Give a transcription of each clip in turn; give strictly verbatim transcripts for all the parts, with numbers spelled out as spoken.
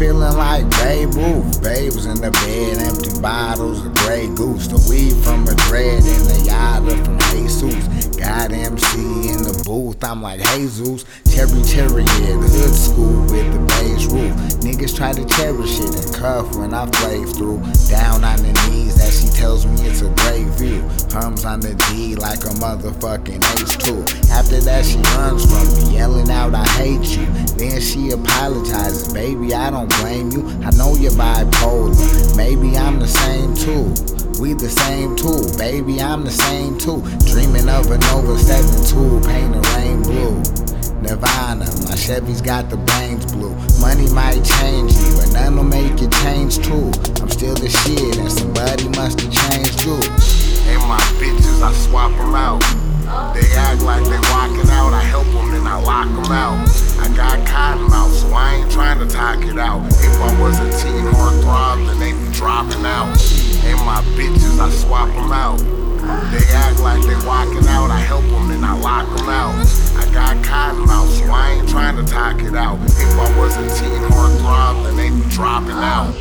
feeling like Babe Ruth. Babes in the bed, empty bottles of Grey Goose. The weed from a dread and the yada from Jesus. Got M C in the booth, I'm like Jesus. Cherry cherry, yeah, the hood school with the beige roof. Niggas try to cherish it and cuff when I play through. Down on the knees, that she tells me it's a great view. Hums on the D like a motherfucking H two. After that she runs from me, yelling out I hate you. Then she apologizes, baby I don't blame you. I know you're bipolar, maybe I'm the same too. We the same too, baby I'm the same too. Dreaming of a Nova seven two, paint the rain blue. Nirvana, my Chevy's got the brains blue. Money might change you, but none'll make you change too. I'm still the shit and somebody must have changed you. And my bitches, I swap them out. They act like they walking out, I help them and I lock them out. I got cotton mouth, so I ain't trying to talk it out. If I was a teen heartthrob, then they be dropping out. And my bitches, I swap them out. They act like they walking out, I help them and I lock them out. I got cotton mouth, so I ain't trying to talk it out. If I was a teen heartthrob, then they be dropping out.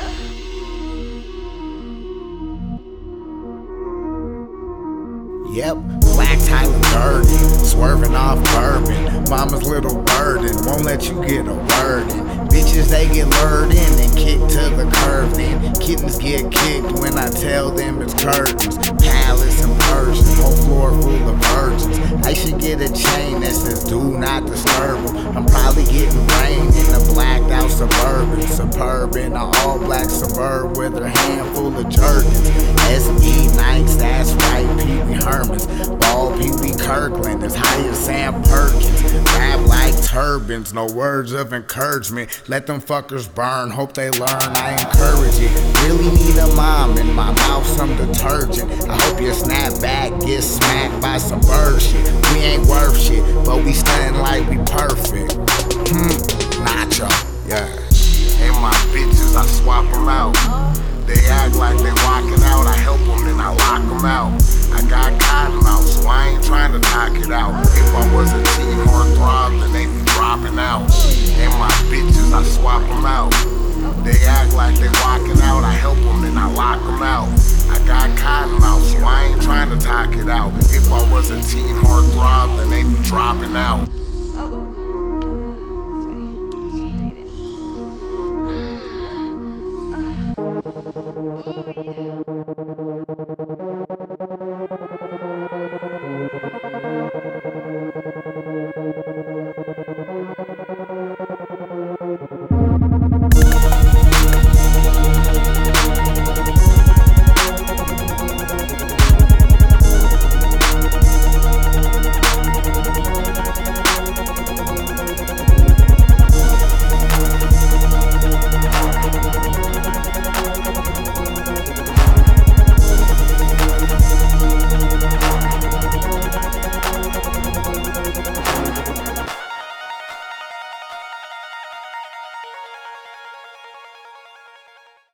Yep, black Tyler Durden, swerving off bourbon. Mama's little burden, won't let you get a word in. Bitches, they get lured in and kicked to the curb then. Kittens get kicked when I tell them it's curtains. Palace and Persian, whole floor full of virgins. I should get a chain that says do not disturb them. I'm probably getting rain in a blacked out Suburban. Suburban, an all black suburb with a handful of jerkins. S E Nikes, that's right, Pee Wee Hermans. Ball Pee Wee Kirkland, as high as Sam Perkins. Rap like turbans, no words of encouragement. Let them fuckers burn, hope they learn, I encourage it. Really need a mom, in my mouth some detergent. I hope your snapback gets smacked by some bird shit. We ain't worth shit, but we stuntin' like we perfect. Hmm, nacho, yeah. And my bitches, I swap them out. They act like they walking out, I help them and I lock them out. I got cotton mouth, so I ain't trying to knock it out. If I was a teen heartthrob, then they be dropping out. And my bitches, I swap them out. They act like they walking out, I help them and I lock them out. I got cotton mouth, so I ain't trying to talk it out. If